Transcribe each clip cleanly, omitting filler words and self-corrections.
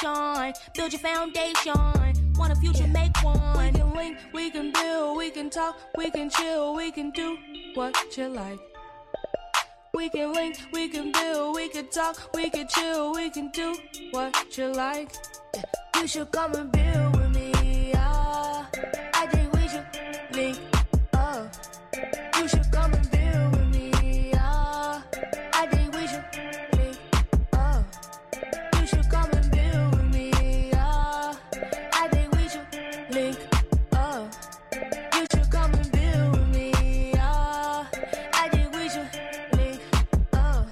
station. Build your foundation. Want a future, make one. We can link, we can build, we can talk, we can chill, we can do what you like. We can link, we can build, we can talk, we can chill, we can do what you like. You should come and build with me. I think we should link up. You should come and build with me. I think we should link up. You should come and build with me. I think we should link up. You should come and build with me. I think we should link up.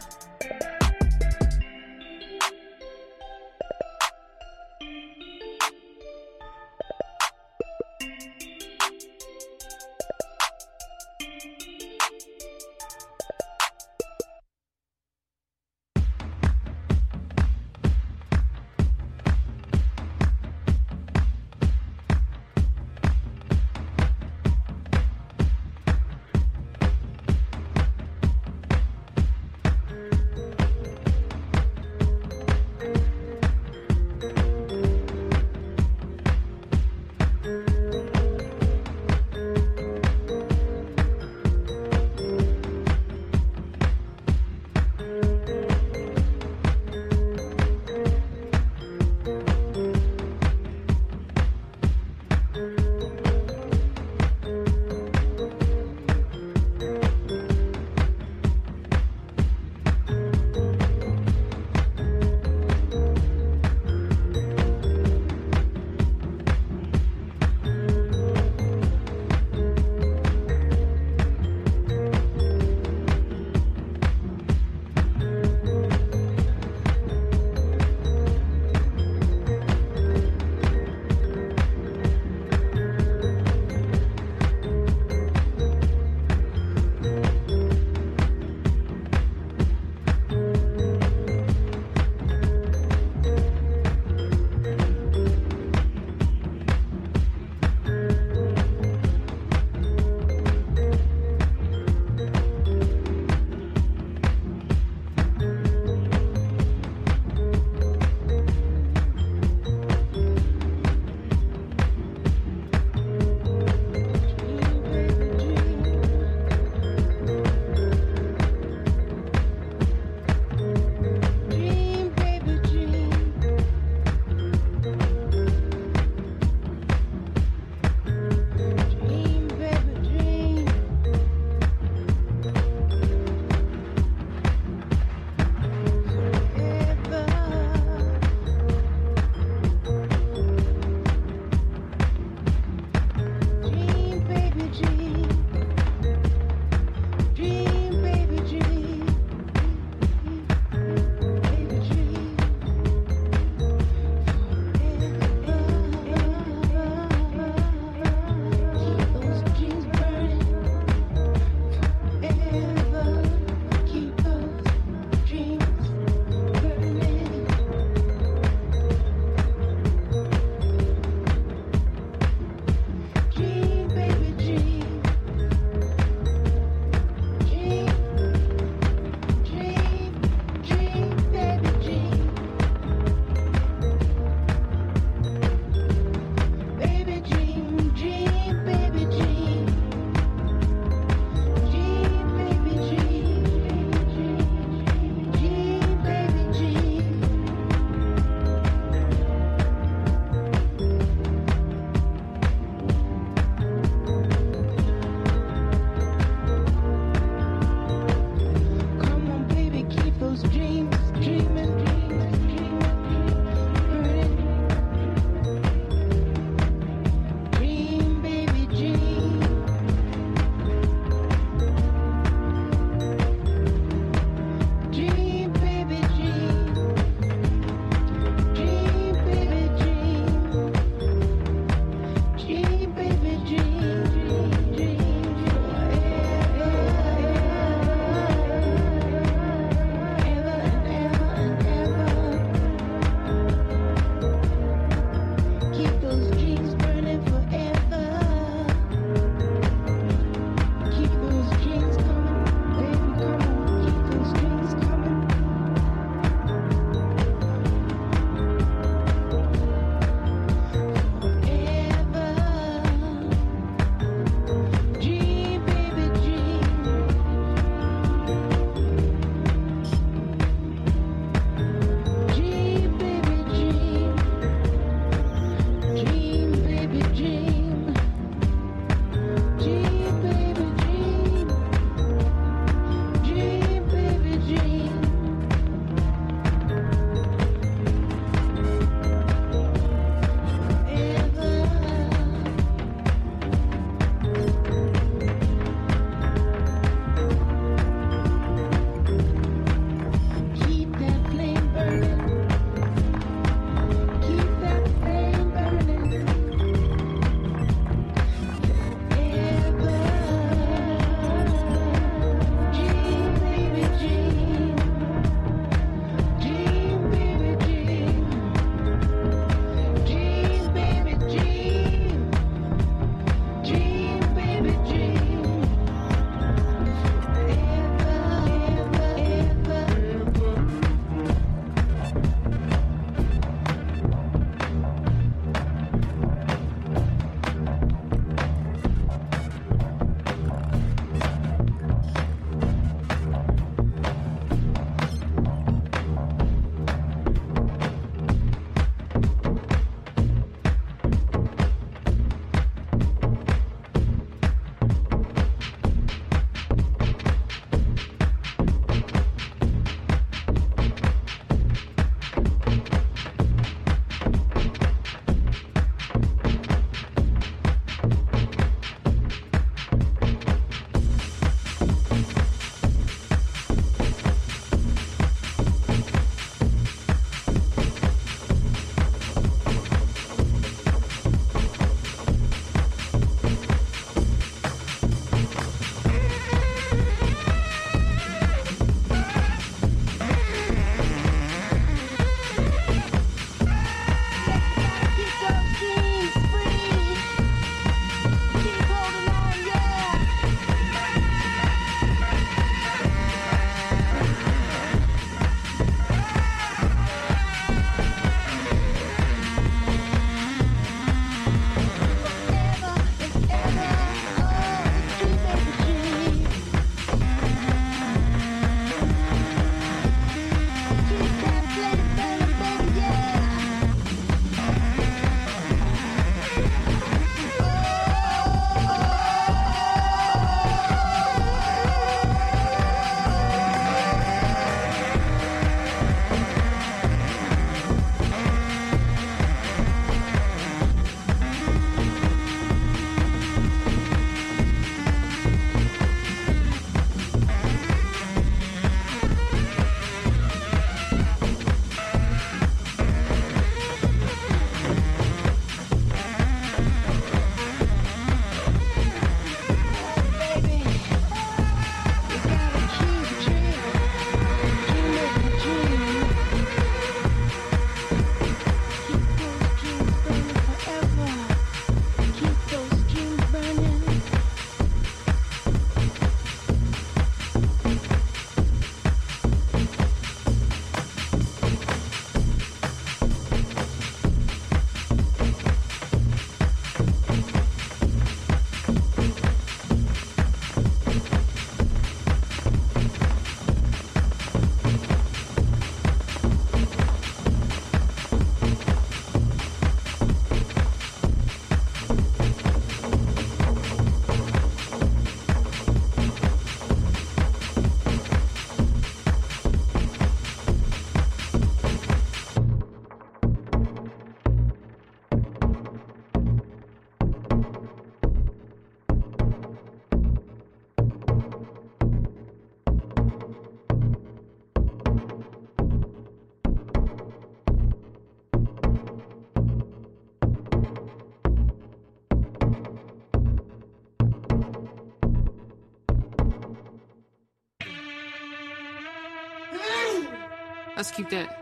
Just keep that.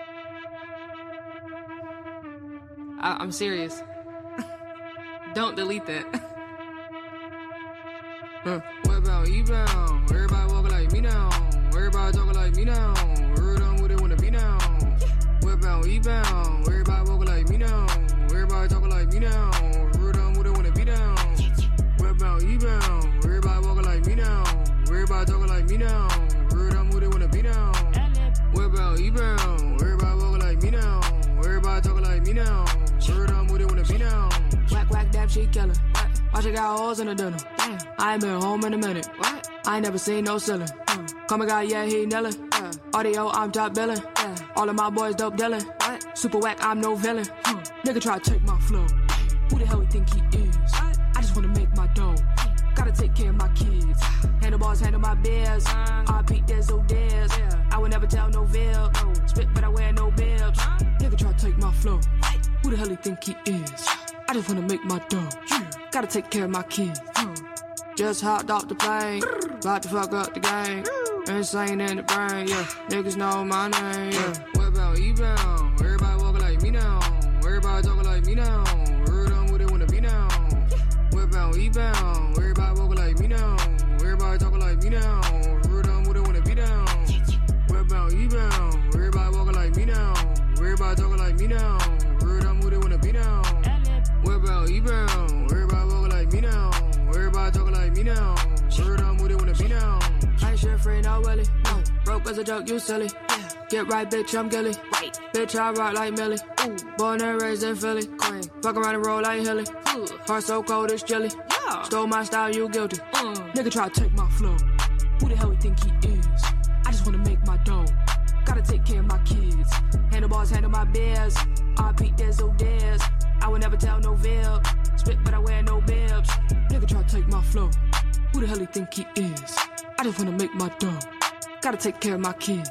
I'm serious. Don't delete that. Westbound, eastbound, everybody walking like me now. Everybody talking like me now. Heard on what they wanna be now. Westbound, eastbound, everybody walking like me now. Everybody talking like me now. Heard on what they wanna be now. Westbound, eastbound, everybody walking like me now. Everybody talking like me now. Heard on what they wanna be now. Westbound, eastbound, everybody walking like me now. Everybody talking like me now. Heard on what they wanna be now. Whack, whack, dab, she killin'. Watch it got holes in the dinner. I ain't been home in a minute. What? I ain't never seen no ceiling. Come and got, yeah, he nailin'. Audio, I'm top billin'. All of my boys dope dealin'. Super whack, I'm no villain. Nigga try to take my flow. Who the hell he think he is? I just wanna make my dough. Gotta take care of my kids. Handlebars, handle my beers. RP, there's no dares. I would never tell no veil. Spit, but I wear no bibs. Nigga try to take my flow. Who the hell he think he is? I just wanna make my dough. Gotta take care of my kids. Just hopped off the plane. About to fuck up the game. Insane in the brain, yeah. Niggas know my name, yeah. Westbound, eastbound, everybody walking like me now. Everybody talking like me now. Heard on what they wanna be now. Westbound, eastbound, everybody walking like me now. Everybody talking like me now. Heard on what they wanna be now. Westbound, eastbound, everybody walking like me now. Everybody talking like me now. Heard on what they wanna be now. Westbound, eastbound, everybody walking like me now. Everybody talking like me now. Heard on what they wanna be now. I ain't shit afraid, no Willie. No. Broke as a joke, you silly. Get right, bitch, I'm Gilly. Bitch, I rock like Millie. Born and raised in Philly. Fuck around and roll like Hilly. Heart so cold, it's jelly. Stole my style, you guilty. Nigga try to take my flow. Who the hell he think he is? I just wanna make my dough. Gotta take care of my kids. Handlebars, handle my beers. RP, there's no dares. I would never tell no veil. Spit, but I wear no bibs. Nigga try to take my flow. Who the hell he think he is? I just wanna make my dough. Gotta take care of my kids.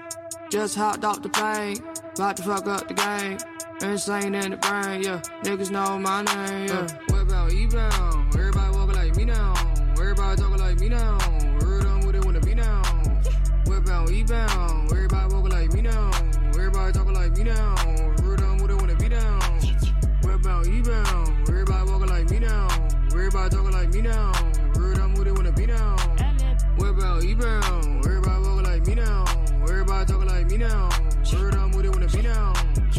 Just hopped off the plane. About to fuck up the game. Insane in the brain, yeah. Niggas know my name, yeah. Westbound, eastbound, everybody walking like me now. Everybody talking like me now. Heard on what they wanna be now. Westbound, eastbound, everybody walking like me now. Everybody talking like me now. Heard on what they wanna be now. Westbound, eastbound, everybody walking like me now. Everybody talking like me now. Heard on what they wanna be now. Westbound, eastbound, everybody walking like me now. Everybody talking like me now. Heard on what they wanna be now.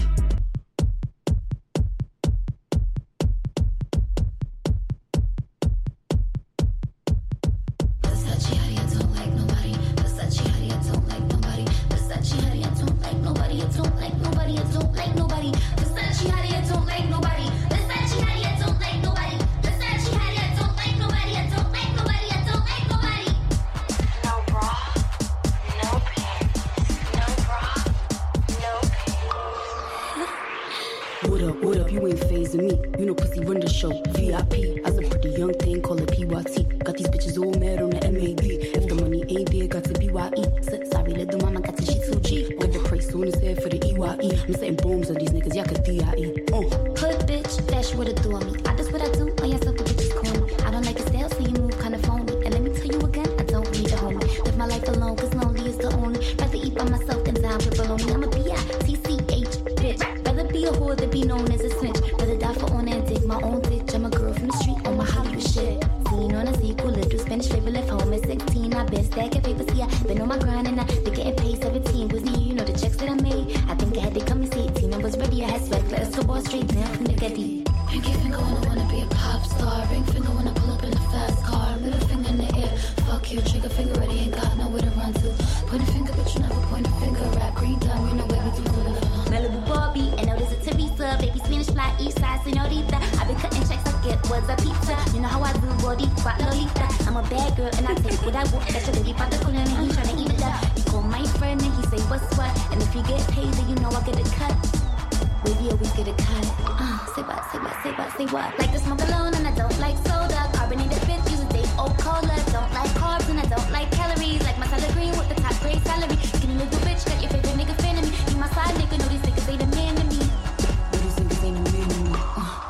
What up, you ain't phasing me. You know pussy run the show, VIP. As a pretty young thing, call it PYT. Got these bitches all mad on the MAB. If the money ain't there, got to BYE. Sorry, little mama got to G2G. With the price on his head for the EYE. I'm setting bombs on these niggas, y'all could DIE. Hood bitch, dash what it do on me. I just what I do, on yourself the bitches call me. I don't like your style, so you move kinda phony. And let me tell you again, I don't need a homie. Live my life alone, cause lonely is the only. Rather eat by myself than down with baloney. I'm a B-I-T-C-H, bitch. Rather be a whore than be known as a snitch. Rather die for honor and dig my own ditch. I'm a girl from the street on my Hollywood shit. Seen on a sequel, little Spanish flavor, left home at 16. I been stacking papers, yeah. Been on my grind and I been getting paid 17. Was the year, you know the checks that I made. I think I had to come and see 18. I was ready, I had swag. Let us go ball straight down from the Getty. Pinky finger when I wanna be a pop star. Ring finger when I pull up in a fast car. Middle finger in the air, fuck you. Trigger finger ready, ain't got nowhere to run to. Point a finger, but you never point a finger. Rap green time, you know where we do it. Malibu Barbie, and now there's a Teresa. Baby Spanish fly, east side, señorita. I been cutting checks, I get was a pizza. You know how I do, body, but Lolita. I'm a bad girl, and I take what I want. That's a baby particle, and he tryna eat it up. You call my friend, and he say, what's what? And if you get paid, then you know I get a cut. Baby, always get a cut. Say what, say what, say what, say what. Like to smoke alone, and I don't like soda. Carbonated fifth, use a day old cola. Don't like carbs, and I don't like calories. Like my salad green with the top grade salary. Skinny little bitch, got your favorite nigga fan of me. You my side nigga, know these niggas ain't a man to me. Know these niggas ain't a man to me.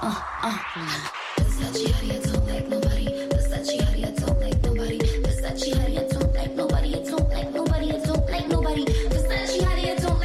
Versace, honey, I don't like nobody. Versace, honey, I don't like nobody. Versace, honey, I don't like nobody. I don't like nobody. I don't like nobody. Versace, honey, I don't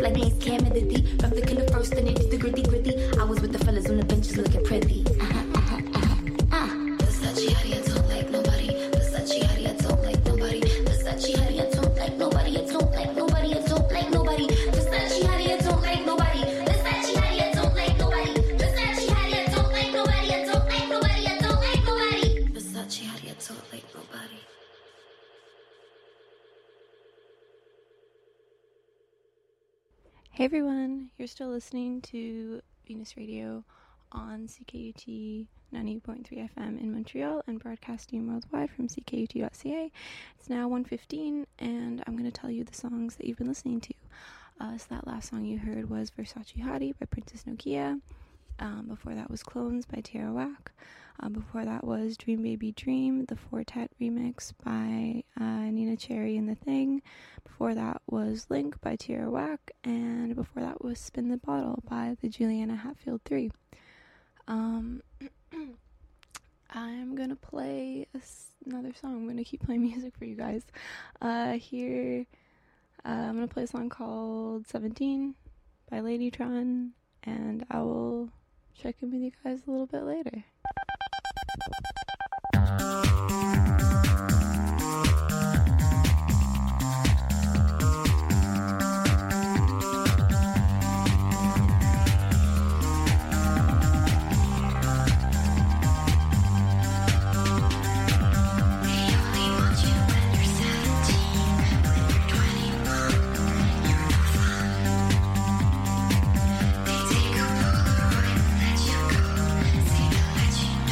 like me, scam and the D. Rough the killer first, then they did the gritty gritty. I was with the fellas on the benches looking pretty. Versace, honey, I don't like nobody. Versace, honey, I don't like nobody. Versace, honey, I don't like nobody. I don't like nobody. I don't like nobody. Versace, honey, I don't like nobody. Versace, honey, I don't like nobody. Versace, honey, I don't like nobody. I don't like nobody. I don't like nobody. Versace, honey, I don't like nobody. Hey everyone, you're still listening to Venus Radio on CKUT 90.3 FM in Montreal and broadcasting worldwide from ckut.ca. It's now 1:15 and I'm going to tell you the songs that you've been listening to. So that last song you heard was Versace Hottie by Princess Nokia. Before that was Clones by Tierra Whack. Before that was Dream Baby Dream, the Fortet remix by Nina Cherry and The Thing. Before that was Link by Tierra Whack. And before that was Spin the Bottle by the Juliana Hatfield 3. I'm going to play another song. I'm going to keep playing music for you guys. I'm going to play a song called 17 by Ladytron. And I will check in with you guys a little bit later. They take a Polaroid and let you go. See the legend.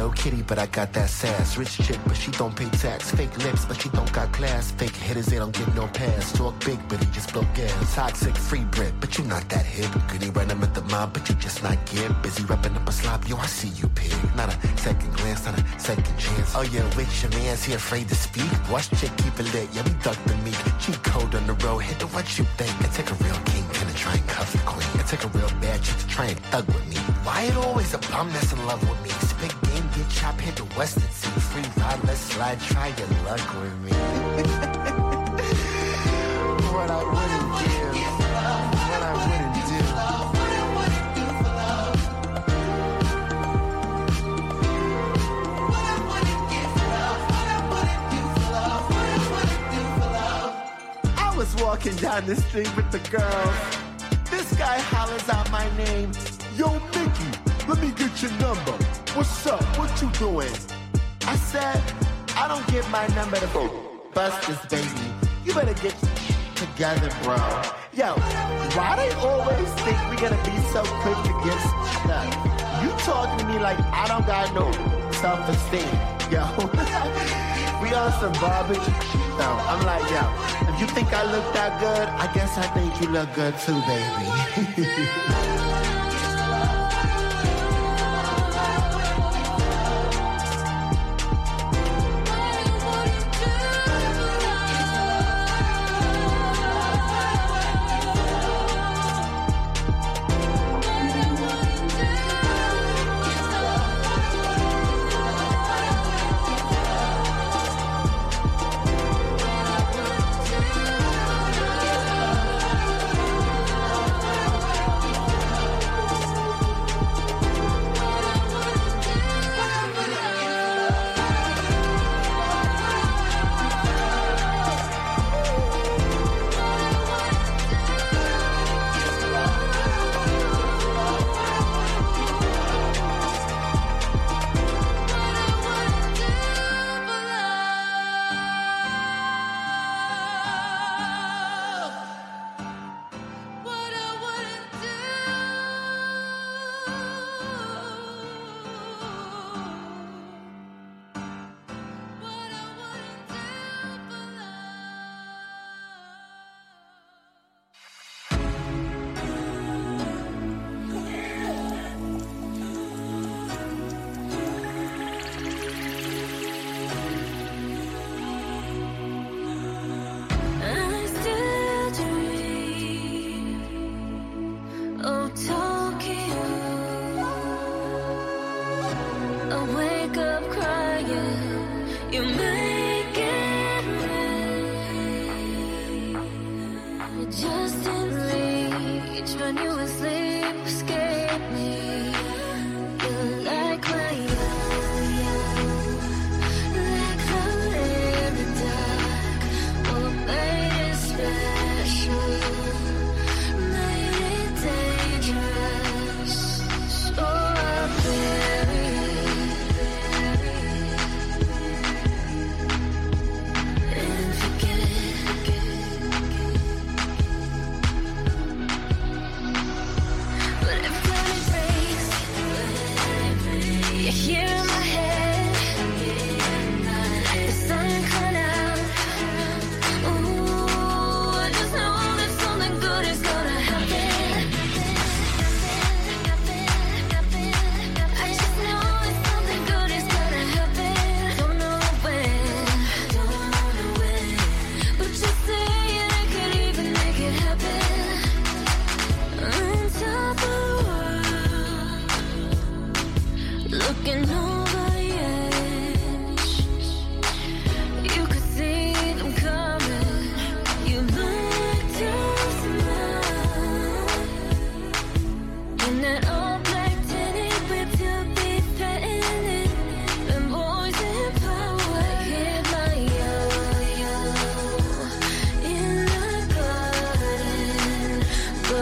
Hello Kitty, but I got that sass. Rich chick, but she don't pay tax. Fake lips, but she don't got class. Fake hitters, they don't get no pass. Talk big, but he just blow gas. Toxic, free Brit, but you not that hip. Goody run with the mob, but you just not get busy wrapping up a slop. Yo, I see you, pig. Not a second glance, not a second chance. Oh yeah, with your man's he afraid to speak. Watch chick keep it lit, yeah, we duck the meat. Cheat code on the road, hit the what you think. It take a real king to try and cuff the queen. It take a real bad chick to try and thug with me. Why it always a bum that's in love with me? Spit game, get chopped, hit the Western Sea. Free ride, let's slide, try your luck with me. What I wouldn't give, what I wouldn't do. I was walking down the street with the girls. This guy hollers out my name. Yo, Mickey, let me get your number. What's up? What you doing? I said, I don't give my number to bust this baby. You better get together, bro. Yo, why they always think we gonna be so quick to get stuck? You talking to me like I don't got no self-esteem. Yo, we on some barbecue. So I'm like, yo, if you think I look that good, I guess I think you look good too, baby.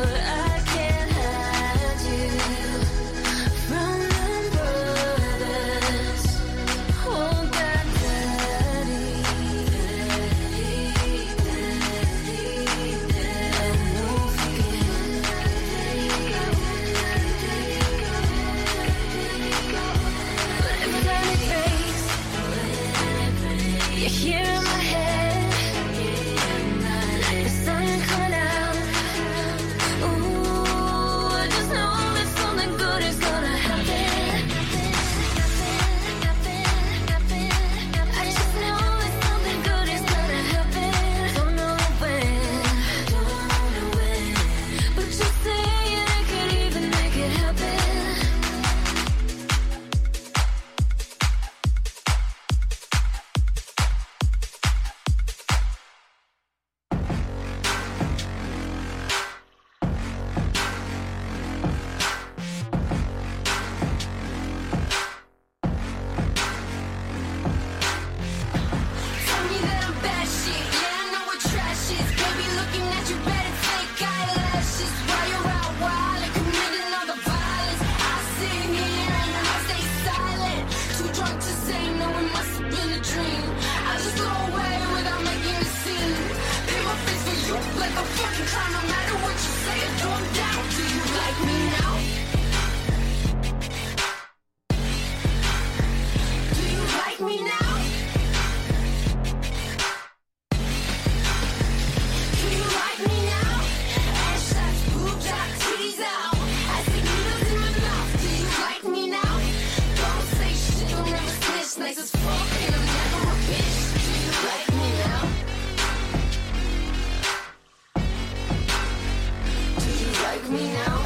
From the brother here in my head. The sun coming out. Ooh, I just know that something good is gonna happen. I just know that something good is gonna happen. Don't know when, but just saying I could even make it happen. Tell me that I'm bad shit, yeah, I know what trash is. Baby, looking at you, better fake eyelashes. While you're out wild and committing all the violence, I sit here and I stay silent. Too drunk to say no, it must have been a dream. I just go away without making a scene. Pay my face for you like a fucking clown. No matter what you say, I go down. Do you like me now? Do you like me now? Do you like me now? Ass shots, boob job, titties out. I see needles in my mouth. Do you like me now? Don't say shit, don't ever snitch. Nice as fuck, and I'm never a bitch. Do you like me now? Do you like me now?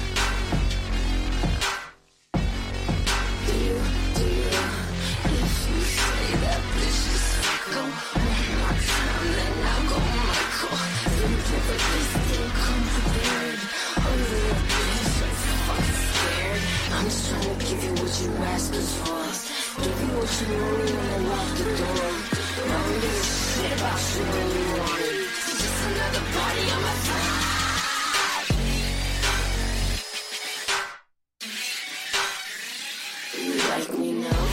Do you? If you say that bitch is psycho, one more time, then I'll go Michael. Never this didn't come prepared. Oh, little bitch, I'm so fucking scared. I'm just trying to give you what you asked us for. Give you what you wanted when I locked the door. I don't give a shit about you when you want it. Just another body on my side. Do you like me now?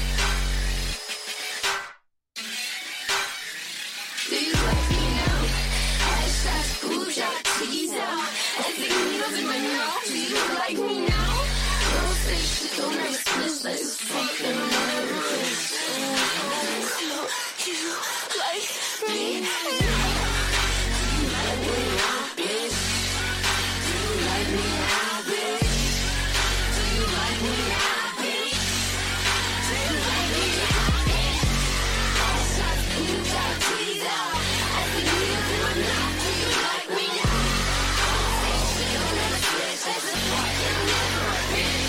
Do you like me now? Ass shots, boob job, titties out. I think needles in my mouth. Do you like me now? Don't say shit, don't ever snitch. Like it's fucking whatever it is. Do you like me now? Do you like me now, bitch? Do you like me now, bitch? Do you like me now, bitch? Do you like me now, bitch? Ass shots, boob job, titties out. I think needles in my mouth. Do you like me now? Don't say shit, don't ever snitch. Like it's fucking whatever it is.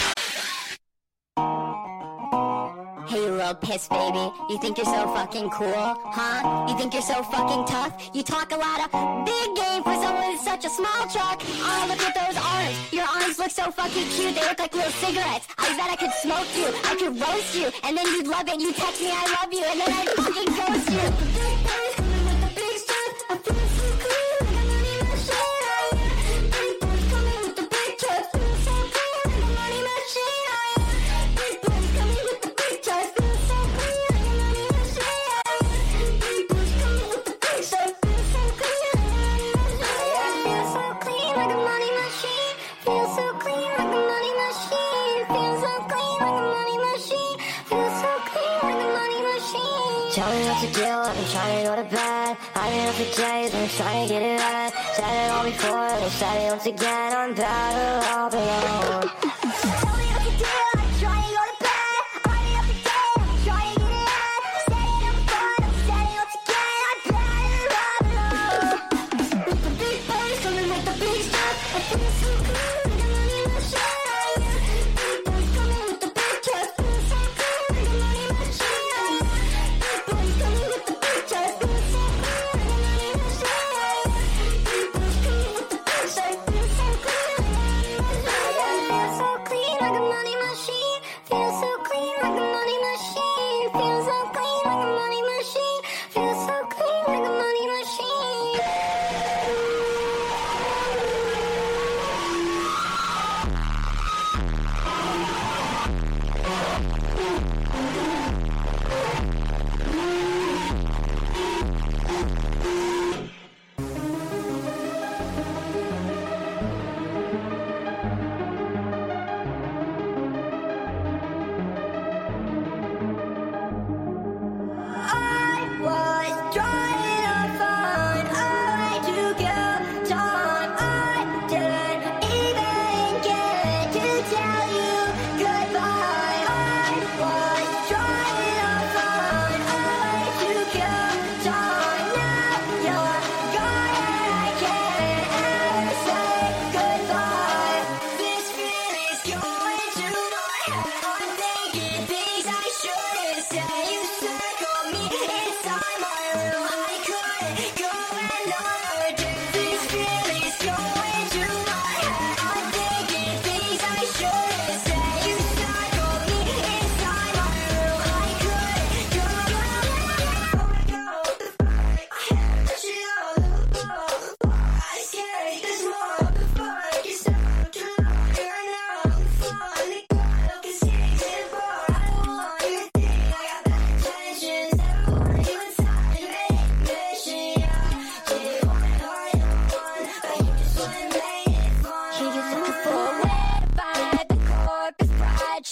Hey, you little piss baby, you think you're so fucking cool, huh? You think you're so fucking tough? You talk a lot of big game for someone with such a small truck. Oh, look at those arms. Your arms look so fucking cute. They look like little cigarettes. I bet I could smoke you. I could roast you. And then you'd love it. You text me I love you. And then I'd fucking ghost you. I feel so clean, like I'm not even sure. Big boys coming with the big truck. Feel so clean, like I'm not even sure. Big boys coming with the big truck. Feel so clean, like I'm not even sure. Big boys coming with the big truck. Feel so clean, like I'm not even sure. Feel so clean, like a money machine. Feel so clean, like a money machine. Feel so clean, like a money machine. Tell me what to do, I've been trying to go to bed. I've been up for days, I'm trying to get it right. Said it all before, they said it once again. I'm better off alone. Tell me what to do, I'm trying to go to bed. I've been up for days, I'm trying to get it right. Said it all before, they said it once again. I'm better off alone. With the big boys coming with the big stuff. I feel so cool, like a money machine. Big boys coming with the big truck. Feel so cool, like a money machine. Big boys coming with the big truck. Feel so cool, like a money machine. Big boys coming with the big truck. Feel so cool, like a money machine. Feel so clean, like a money machine. Feel so clean, like a money machine. Feel so clean, like a money machine. Feel so clean, like a money machine.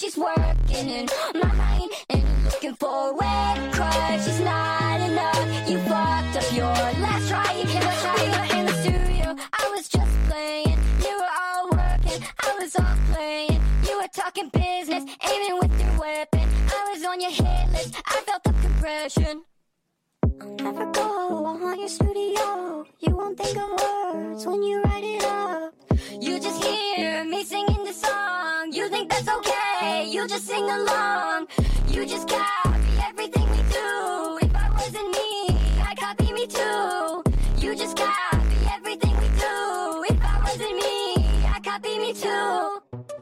she's working in my mind. And you're looking for a red crush. She's not enough. You fucked up your last try. You were in the studio, I was just playing. You were all working, I was off playing. You were talking business, aiming with your weapon. I was on your hit list, I felt the compression. I'll never go on your studio. You won't think of words when you write it up. You just hear me singing the song. You think that's okay, you just sing along. You just copy everything we do. If I wasn't me, I'd copy me too. You just copy everything we do. If I wasn't me, I'd copy me too.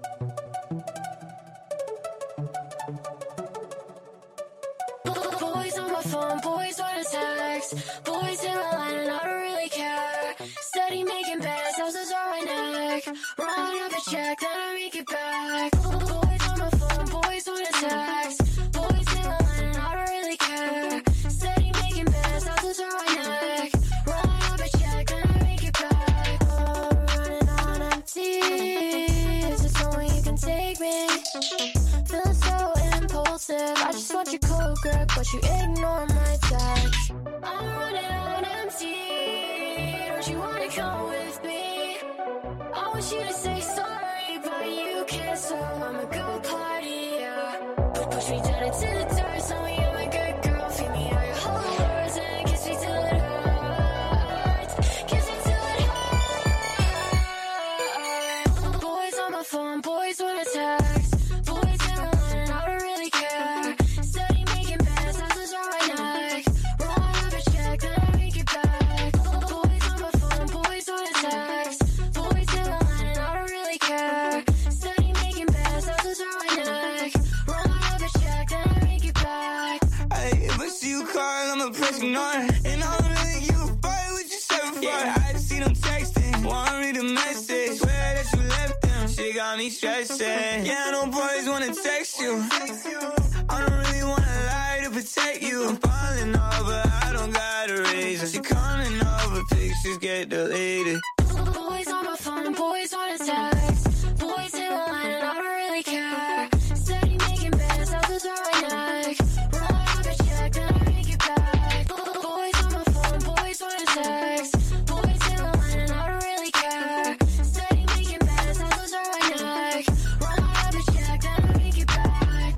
Boys on my phone, boys on a text. Boys in my line and I don't really care. Steady making bets, houses on my neck. Run up a check, then I make it back. Boys on my phone, boys on a text. Boys in my line and I don't really care. Steady making bets, houses on my neck. Run up a check, then I make it back. Oh, running on empty. Is this only you can take me? Feeling so impulsive. I just want your cold grip, but you ignore my text. I'm running on empty. Don't you wanna come with me? I want you to say sorry, but you can't, so I'ma go party, yeah. Push me down into the dirt, tell me I'm a good girl. Feed me all your horrors and kiss me till it hurts. Kiss me till it hurts. Boys on my phone, boys wanna text. Boys in my line and I don't really care. Steady making bets, houses on my neck. Run up a check, then I make it back. Boys on my phone, boys wanna text. Boys in my line and I don't really care. Steady making bets, houses on my neck. Run up a check, then I make it back. Hey, if I see you call, I'ma press ignore. And I don't really give a fuck what you said before. Yeah, I just see them texting, wanna read the message. Swear that you left them, shit got me stressing. Yeah, I know boys wanna text you. I don't really wanna lie to protect you. I'm falling over, I don't got a reason. She coming over, pictures get deleted. Boys on my phone, boys wanna text. Boys in my line and I don't really care. Steady making bets, houses on my neck. Run up a check, then I make it back. Boys on my phone, boys wanna text. Boys in my line and I don't really care. Steady making bets, houses on my neck. Run up a check, then I make it back.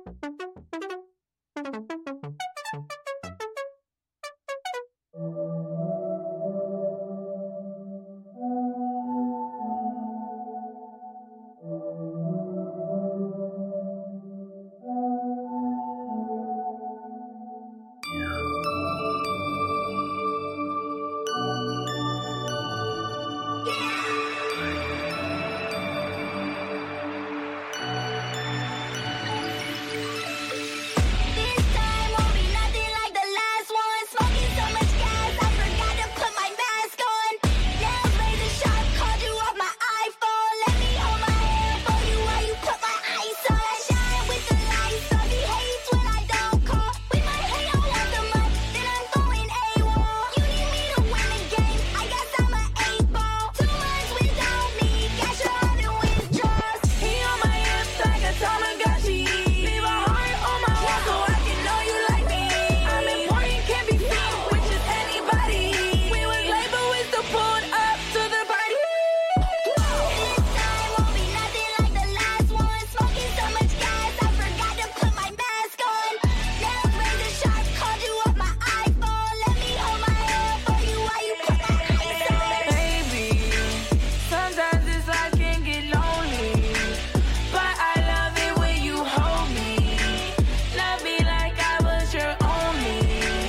This time won't be nothing like the last one. Smoking so much gas, I forgot to put my mask on. Nails razor sharp, called you off my iPhone. Let me hold my hand for you while you put my ice on. I shine with the lights on. He hates when I don't call. We might hang out once a month, then I'm going AWOL. You need me to win the game, I guess I'm an 8-ball. 2 months without me, cash out and withdrawals. He on my hips like a Tamagotchi. Leave a heart on my wall so I can know you like me. I'm important, can't be found with just anybody. We was late, but we still pulled up to the party. This time won't be nothing like the last one. Smoking so much gas, I forgot to put my mask on. Nails razor sharp, called you off my iPhone. Let me hold my hand for you while you put my ice on. Baby, sometimes this life can get lonely, but I love it when you hold me. Love me like I was your only.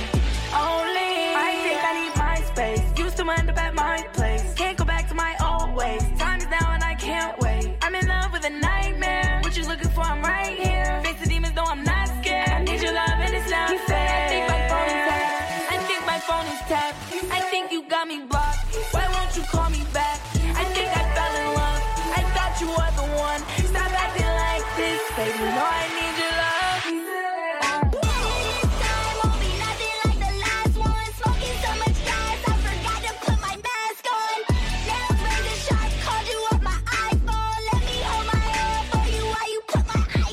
I think I need my space. Used to end up at my place. Can't go back to my old ways. Time is now and I can't wait. I'm in love with a nightmare. What you looking for? I'm right here. Face the demons, though I'm not scared. I need your love and it's not fair. I think my phone is tapped. I think my phone is tapped. I think you got me blocked. Why won't you call me back? I think I fell in love. I thought you were the one. Stop acting like this, baby. No, I need your love. This time won't be nothing like the last one. Smoking so much gas, I forgot to put my mask on. Nails razor sharp, called you off my iPhone. Let me hold my hand for you while you put my ice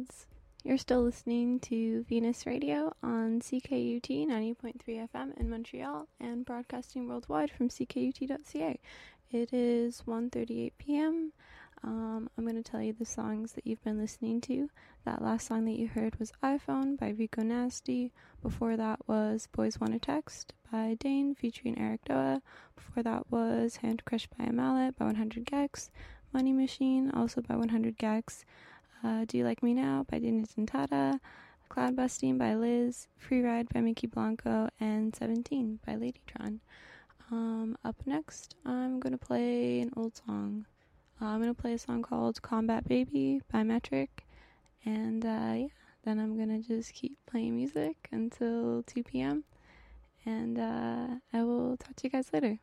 friends. You're still listening to Venus Radio on CKUT 90.3 FM in Montreal and broadcasting worldwide from ckut.ca. It is 1:38 p.m. I'm going to tell you the songs that you've been listening to. That last song that you heard was iPhone by Rico Nasty. Before that was Boys Wanna Text by Dane featuring Eric Doa. Before that was Hand Crushed by a Mallet by 100 Gex. Money Machine, also by 100 Gex. Do You Like Me Now by Dana Tintata. Cloud Busting by Liz. Free Ride by Mickey Blanco. And 17 by Ladytron. Up next, I'm going to play an old song. I'm going to play a song called Combat Baby by Metric. And yeah, then I'm going to just keep playing music until 2 p.m. And I will talk to you guys later.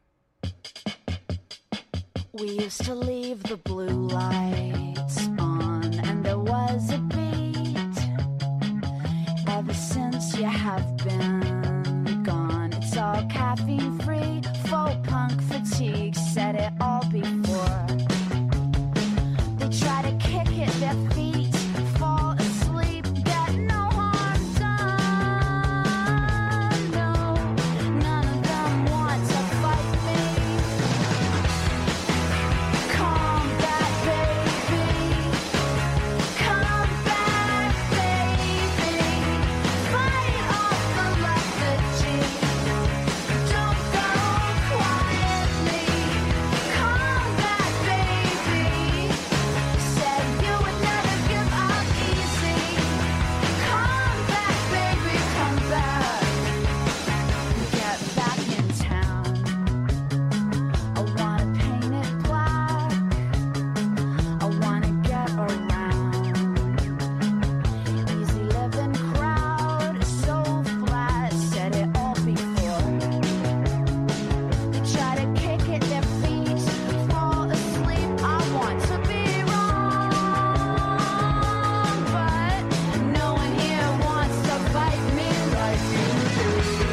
We used to leave the blue lights on, and there was a beat. Ever since you have been gone, it's all caffeine free, faux punk fatigue, said it all before. They try to kick at their feet, fall asleep, get no harm done. No, none of them want to fight me. Combat baby, come back baby, fight off the lethargy, don't go quietly. Combat baby, said you would never give up easy. Combat baby, come back, get back in town. I wanna paint it black, I wanna get around. Easy living crowd is so flat, said it all before. They try to kick at their feet, fall asleep. I want to be wrong, but no one here wants to fight me like you do.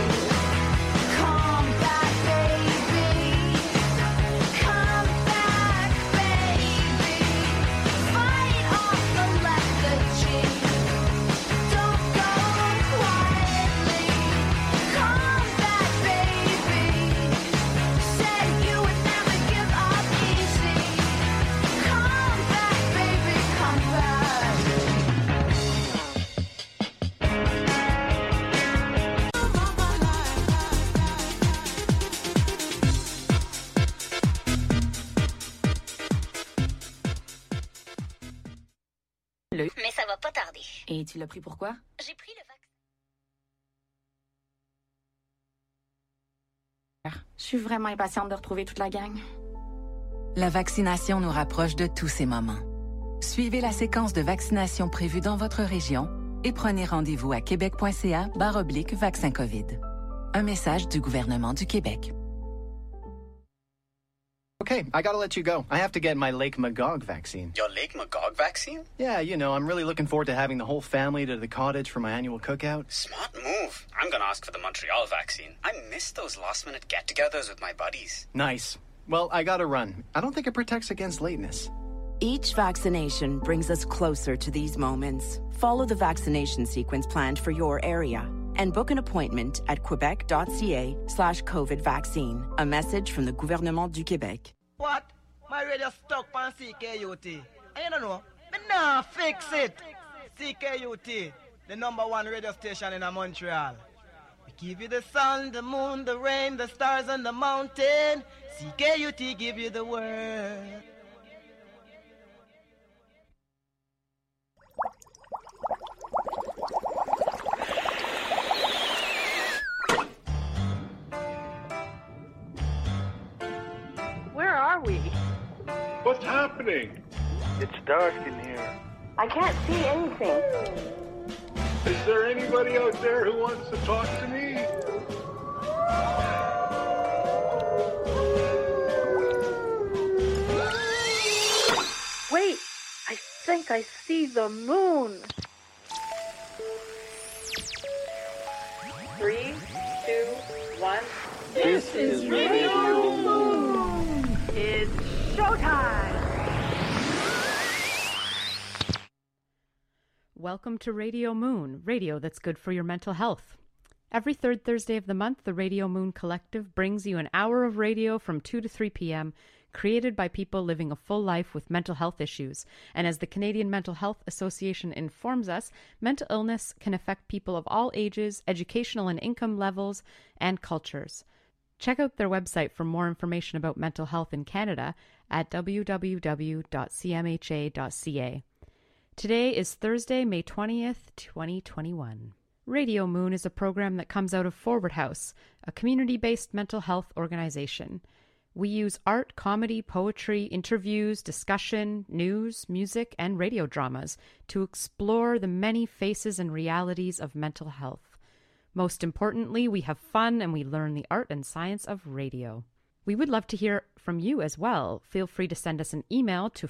Combat baby, come back baby, fight off the lethargy, don't go quietly. Combat baby, said you would never give up easy. Combat baby, come back. Mais ça va pas tarder. Et tu l'as pris pourquoi? J'ai pris le vaccin. Je suis vraiment impatiente de retrouver toute la gang. La vaccination nous rapproche de tous ces moments. Suivez la séquence de vaccination prévue dans votre région et prenez rendez-vous à québec.ca/vaccin COVID. Un message du gouvernement du Québec. Okay, I gotta let you go. I have to get my Lake Magog vaccine. Your Lake Magog vaccine? Yeah, you know, I'm really looking forward to having the whole family to the cottage for my annual cookout. Smart move. I'm gonna ask for the Montreal vaccine. I miss those last-minute get-togethers with my buddies. Nice. Well, I gotta run. I don't think it protects against lateness. Each vaccination brings us closer to these moments. Follow the vaccination sequence planned for your area and book an appointment at quebec.ca/COVID vaccine. A message from the gouvernement du Québec. What? My radio stuck on CKUT. I don't know. Me nah fix it. CKUT, the #1 radio station in Montreal. We give you the sun, the moon, the rain, the stars, and the mountain. CKUT give you the word. Where are we? What's happening? It's dark in here. I can't see anything. Is there anybody out there who wants to talk to me? Wait, I think I see the moon. 3, 2, 1. This is Radio Moon. It's showtime. Welcome to Radio Moon, radio that's good for your mental health. Every third Thursday of the month, the Radio Moon Collective brings you an hour of radio from 2 to 3 p.m., created by people living a full life with mental health issues. And as the Canadian Mental Health Association informs us, mental illness can affect people of all ages, educational and income levels, and cultures. Check out their website for more information about mental health in Canada at www.cmha.ca. Today is Thursday, May 20th, 2021. Radio Moon is a program that comes out of Forward House, a community-based mental health organization. We use art, comedy, poetry, interviews, discussion, news, music, and radio dramas to explore the many faces and realities of mental health. Most importantly, we have fun and we learn the art and science of radio. We would love to hear from you as well. Feel free to send us an email to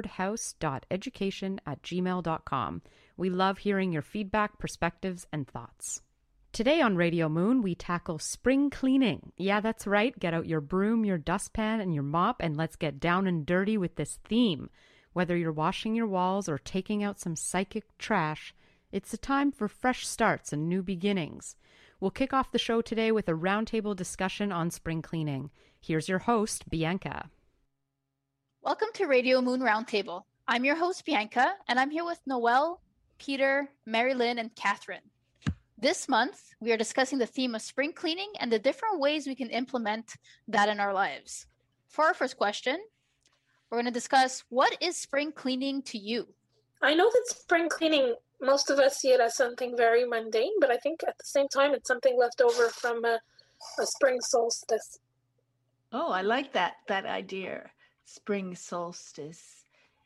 forwardhouse.education@gmail.com. We love hearing your feedback, perspectives, and thoughts. Today on Radio Moon, we tackle spring cleaning. Yeah, that's right. Get out your broom, your dustpan, and your mop, and let's get down and dirty with this theme. Whether you're washing your walls or taking out some psychic trash, it's a time for fresh starts and new beginnings. We'll kick off the show today with a roundtable discussion on spring cleaning. Here's your host, Bianca. Welcome to Radio Moon Roundtable. I'm your host, Bianca, and I'm here with Noelle, Peter, Mary Lynn, and Catherine. This month, we are discussing the theme of spring cleaning and the different ways we can implement that in our lives. For our first question, we're going to discuss, what is spring cleaning to you? I know that spring cleaning, most of us see it as something very mundane, but I think at the same time, it's something left over from a spring solstice. Oh, I like that idea, spring solstice.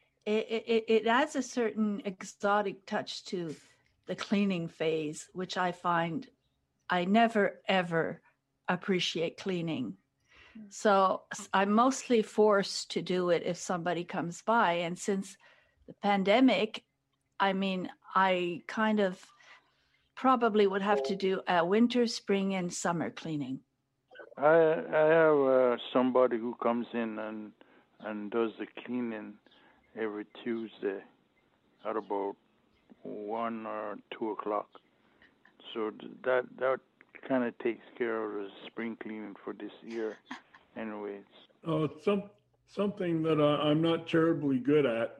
It adds a certain exotic touch to the cleaning phase, which I find I never, ever appreciate cleaning. So I'm mostly forced to do it if somebody comes by. And since the pandemic, I mean, I kind of probably would have to do a winter, spring, and summer cleaning. I have somebody who comes in and does the cleaning every Tuesday at about 1 or 2 o'clock. So that kind of takes care of the spring cleaning for this year anyways. Something that I'm not terribly good at.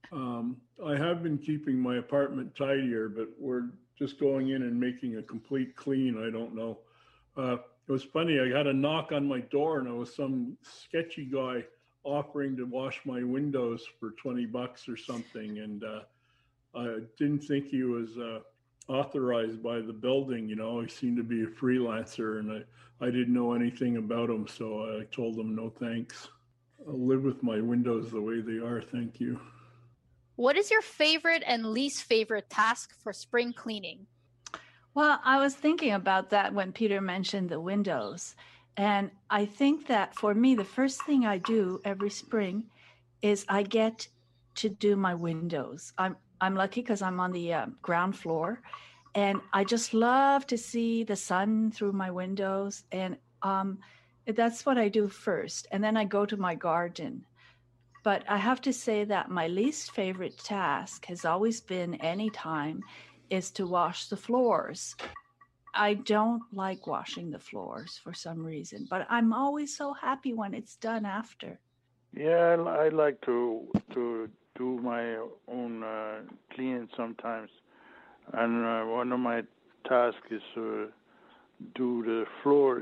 I have been keeping my apartment tidier, but we're just going in and making a complete clean. I don't know. It was funny. I had a knock on my door and it was some sketchy guy offering to wash my windows for $20 or something. And I didn't think he was authorized by the building. You know, he seemed to be a freelancer and I didn't know anything about him. So I told him, no, thanks. I'll live with my windows the way they are. Thank you. What is your favorite and least favorite task for spring cleaning? Well, I was thinking about that when Peter mentioned the windows. And I think that for me, the first thing I do every spring is I get to do my windows. I'm lucky because I'm on the ground floor, and I just love to see the sun through my windows. And that's what I do first. And then I go to my garden. But I have to say that my least favorite task has always been anytime is to wash the floors. I don't like washing the floors for some reason, but I'm always so happy when it's done after. Yeah, I like to do my own cleaning sometimes. And one of my tasks is to do the floors.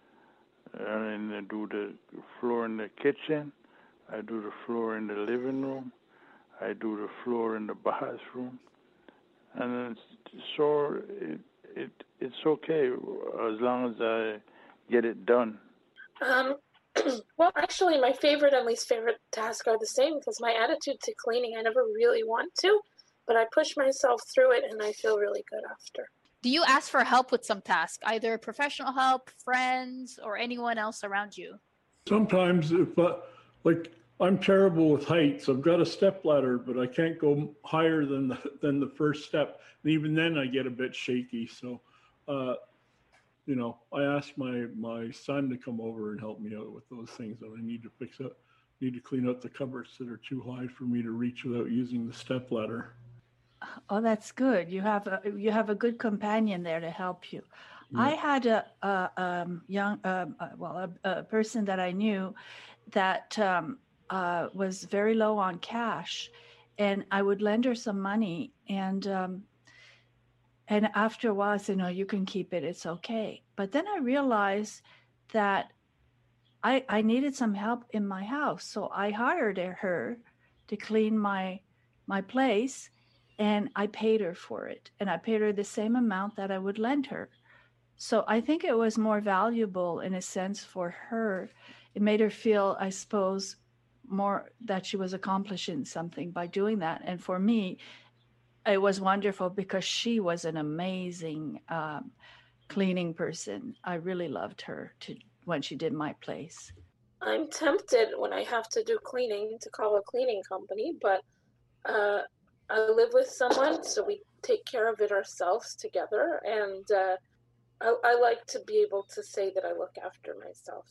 And I do the floor in the kitchen. I do the floor in the living room. I do the floor in the bathroom. And so it's okay as long as I get it done. Well, actually, my favorite and least favorite tasks are the same because my attitude to cleaning, I never really want to, but I push myself through it and I feel really good after. Do you ask for help with some task, either professional help, friends, or anyone else around you? Sometimes I'm terrible with heights. I've got a stepladder, but I can't go higher than the first step. And even then I get a bit shaky. So, I asked my son to come over and help me out with those things that I need to clean out the cupboards that are too high for me to reach without using the stepladder. Oh, that's good. You have a good companion there to help you. Yeah. I had a person that I knew that was very low on cash, and I would lend her some money, and after a while I said, "No, you can keep it. It's okay." But then I realized that I needed some help in my house, so I hired her to clean my place. And I paid her for it. And I paid her the same amount that I would lend her. So I think it was more valuable in a sense for her. It made her feel, I suppose, more that she was accomplishing something by doing that. And for me, it was wonderful because she was an amazing cleaning person. I really loved her when she did my place. I'm tempted when I have to do cleaning to call a cleaning company, but I live with someone, so we take care of it ourselves together. And I like to be able to say that I look after myself.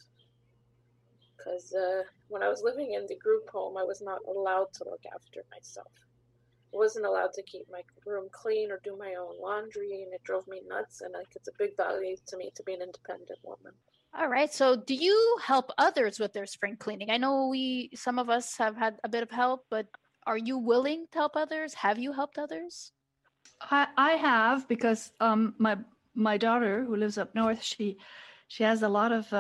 Because when I was living in the group home, I was not allowed to look after myself. I wasn't allowed to keep my room clean or do my own laundry, and it drove me nuts. And it's a big value to me to be an independent woman. All right. So do you help others with their spring cleaning? I know some of us have had a bit of help, but are you willing to help others? Have you helped others? I have, because my daughter, who lives up north, she has a lot of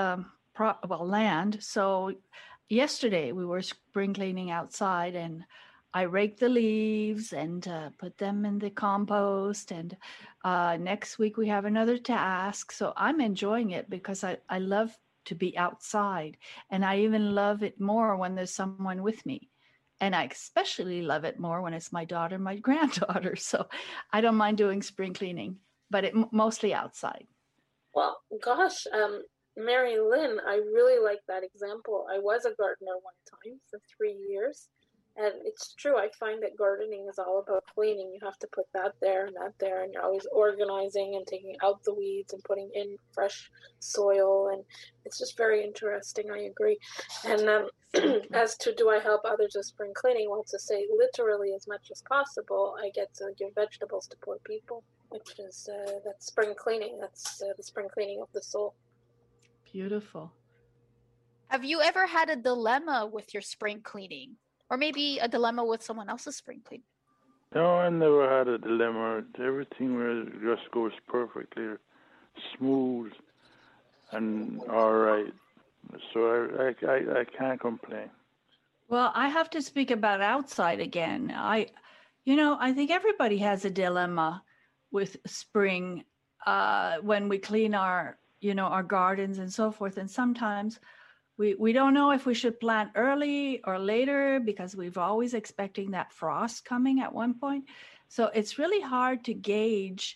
land. So yesterday we were spring cleaning outside, and I raked the leaves and put them in the compost. And next week we have another task. So I'm enjoying it because I love to be outside, and I even love it more when there's someone with me. And I especially love it more when it's my daughter, my granddaughter. So I don't mind doing spring cleaning, but mostly outside. Well, gosh, Mary Lynn, I really like that example. I was a gardener one time for 3 years. And it's true, I find that gardening is all about cleaning. You have to put that there, and you're always organizing and taking out the weeds and putting in fresh soil. And it's just very interesting, I agree. And as to do I help others with spring cleaning, well, to say literally as much as possible, I get to give vegetables to poor people, which is that's spring cleaning. That's the spring cleaning of the soul. Beautiful. Have you ever had a dilemma with your spring cleaning? Or maybe a dilemma with someone else's spring cleaning? No, I never had a dilemma. Everything just goes perfectly smooth and all right. So I can't complain. Well, I have to speak about outside again. I think everybody has a dilemma with spring when we clean our gardens and so forth. And sometimes we don't know if we should plant early or later because we've always expecting that frost coming at one point. So it's really hard to gauge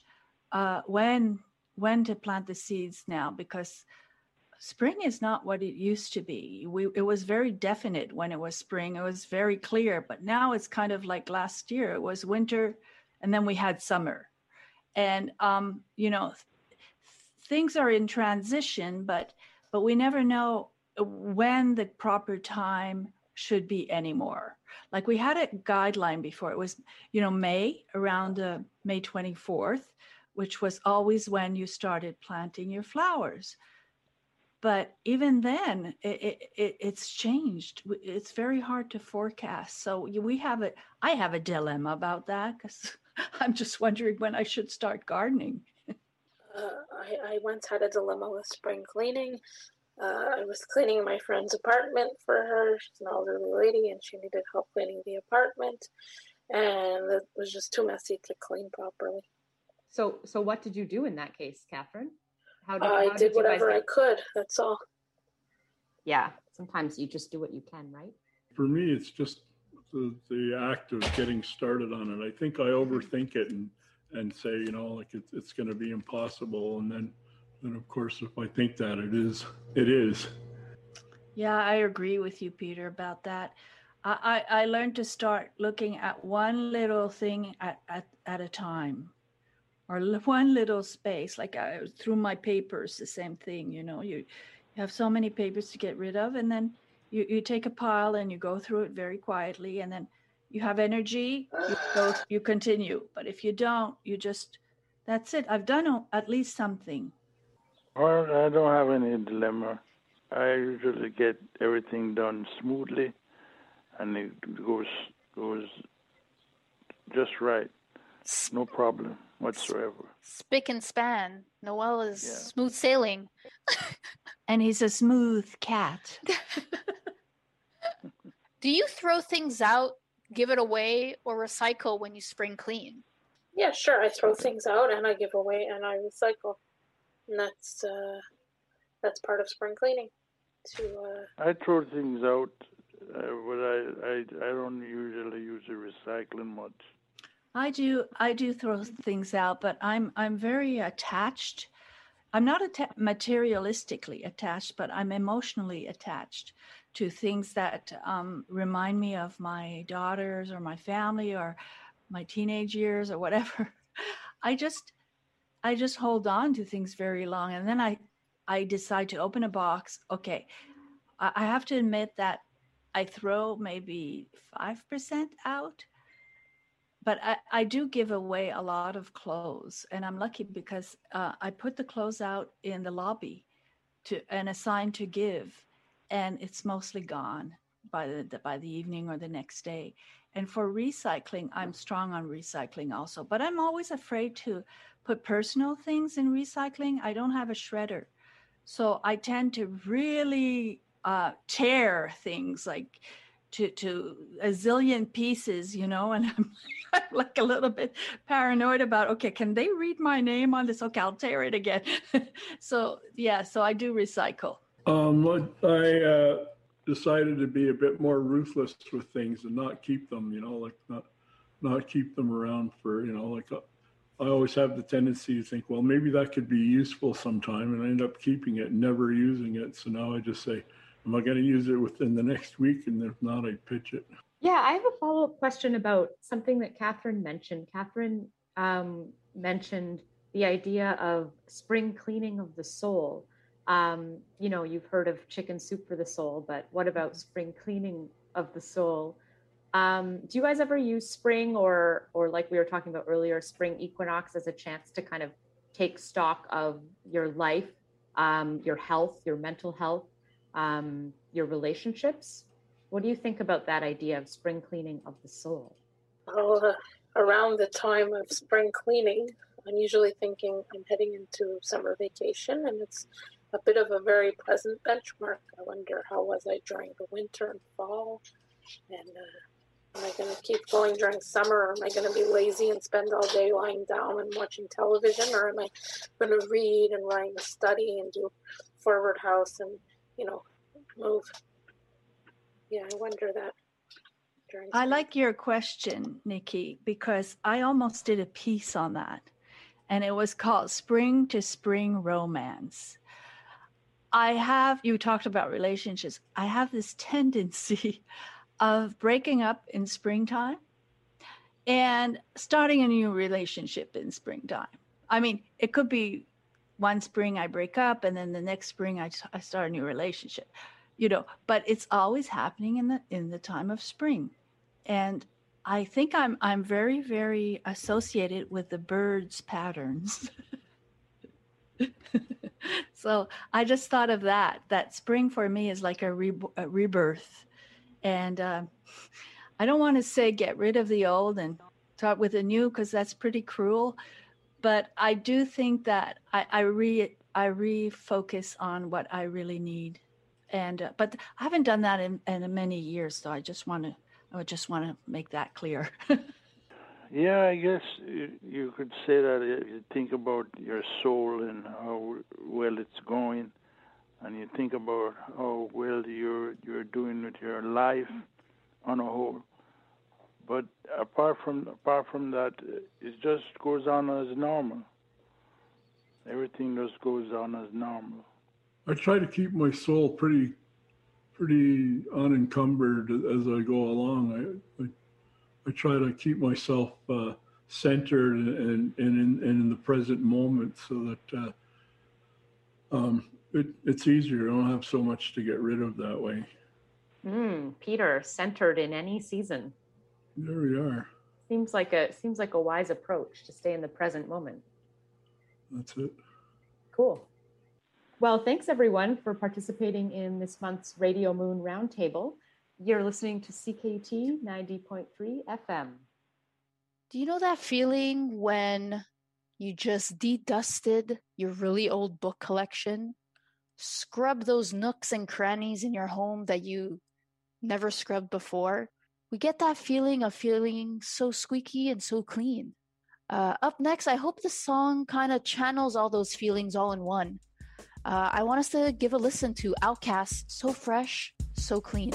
when to plant the seeds now, because spring is not what it used to be. It was very definite when it was spring. It was very clear, but now it's kind of like last year. It was winter and then we had summer. And, things are in transition, but we never know when the proper time should be anymore. Like we had a guideline before. It was, May, around May 24th, which was always when you started planting your flowers. But even then, it's changed. It's very hard to forecast. So I have a dilemma about that because I'm just wondering when I should start gardening. I once had a dilemma with spring cleaning. I was cleaning my friend's apartment for her. She's an elderly lady, and she needed help cleaning the apartment. And it was just too messy to clean properly. So what did you do in that case, Catherine? I did whatever I could. That's all. Yeah, sometimes you just do what you can, right? For me, it's just the act of getting started on it. I think I overthink it and say, it's going to be impossible. And then of course, if I think that it is. Yeah, I agree with you, Peter, about that. I learned to start looking at one little thing at a time, or one little space. Like through my papers, the same thing. You have so many papers to get rid of, and then you take a pile and you go through it very quietly, and then you have energy, you go, you continue. But if you don't, you just, that's it. I've done at least something. Well, I don't have any dilemma. I usually get everything done smoothly, and it goes just right. No problem whatsoever. Spick and span. Noel is smooth sailing. And he's a smooth cat. Do you throw things out, give it away, or recycle when you spring clean? Yeah, sure. I throw things out and I give away and I recycle. And that's part of spring cleaning. I throw things out, but I don't usually use the recycling much. I do throw things out, but I'm very attached. I'm not materialistically attached, but I'm emotionally attached to things that remind me of my daughters or my family or my teenage years or whatever. I just hold on to things very long, and then I decide to open a box. Okay, I have to admit that I throw maybe 5% out. But I do give away a lot of clothes, and I'm lucky because I put the clothes out in the lobby and assign to give, and it's mostly gone by the evening or the next day. And for recycling, I'm strong on recycling also, but I'm always afraid to put personal things in recycling. I don't have a shredder, so I tend to really tear things like to a zillion pieces, and I'm like a little bit paranoid about, okay, can they read my name on this? Okay, I'll tear it again. So I do recycle. I decided to be a bit more ruthless with things and not keep them, like not keep them around for, I always have the tendency to think, well, maybe that could be useful sometime, and I end up keeping it and never using it. So now I just say, am I going to use it within the next week? And if not, I pitch it. Yeah, I have a follow-up question about something that Catherine mentioned. Catherine mentioned the idea of spring cleaning of the soul. You've heard of chicken soup for the soul, but what about spring cleaning of the soul? Do you guys ever use spring or like we were talking about earlier, spring equinox as a chance to kind of take stock of your life, your health, your mental health, your relationships? What do you think about that idea of spring cleaning of the soul? Well, around the time of spring cleaning, I'm usually thinking I'm heading into summer vacation, and it's a bit of a very pleasant benchmark. I wonder, how was I during the winter and fall? And am I going to keep going during summer, or am I going to be lazy and spend all day lying down and watching television, or am I going to read and write and study and do forward house and move? Yeah, I wonder that. I like your question, Nikki, because I almost did a piece on that, and it was called Spring to Spring Romance. You talked about relationships. I have this tendency of breaking up in springtime and starting a new relationship in springtime. I mean, it could be one spring I break up, and then the next spring I start a new relationship, but it's always happening in the time of spring. And I think I'm very, very associated with the birds' patterns. So I just thought of that spring for me is like a rebirth. And I don't want to say get rid of the old and start with the new, because that's pretty cruel. But I do think that I refocus on what I really need. And but I haven't done that in many years, so I just want to make that clear. Yeah, I guess you could say that if you think about your soul and how well it's going, and you think about how well you're doing with your life on a whole. But apart from that, it just goes on as normal. Everything just goes on as normal. I try to keep my soul pretty unencumbered as I go along. I try to keep myself centered and in the present moment, so that it's easier. I don't have so much to get rid of that way. Peter, centered in any season. There we are. Seems like a wise approach to stay in the present moment. That's it. Cool. Well, thanks everyone for participating in this month's Radio Moon Roundtable. You're listening to CKUT 90.3 FM. Do you know that feeling when you just de-dusted your really old book collection, scrub those nooks and crannies in your home that you never scrubbed before? We get that feeling of feeling so squeaky and so clean. Up next, I hope the song kind of channels all those feelings all in one. I want us to give a listen to Outkast's So Fresh, So Clean.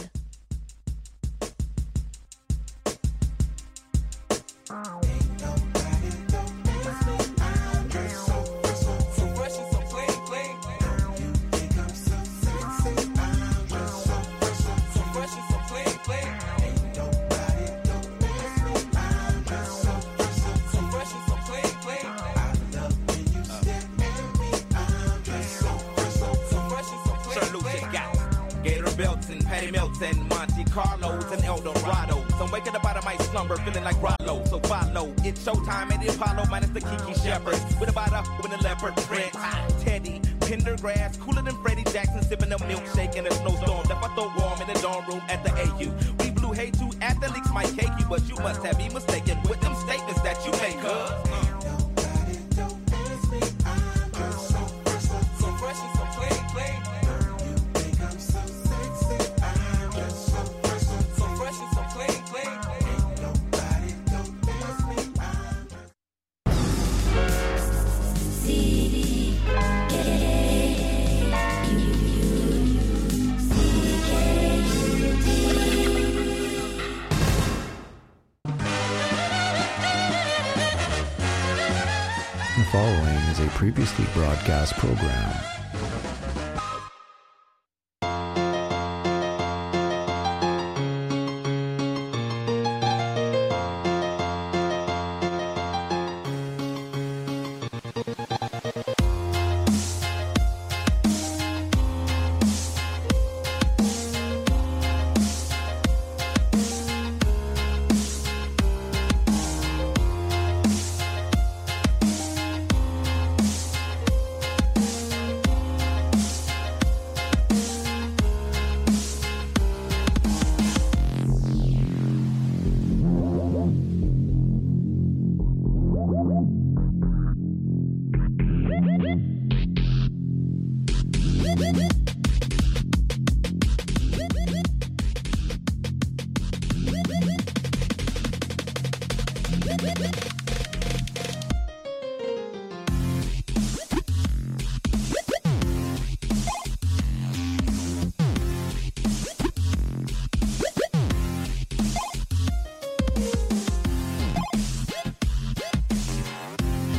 And Monte Carlos and El Dorado. I'm waking up out of my slumber feeling like Rollo. So follow, it's showtime at the Apollo minus the Kiki Shepherd. With a bada, with a leopard print. Teddy, Pendergrass, cooler than Freddie Jackson, sipping a milkshake in a snowstorm. Left I throw warm in the dorm room at the AU. We blew hay to athletes might cake you, but you must have me mistaken with them statements that you make, The following is a previously broadcast program.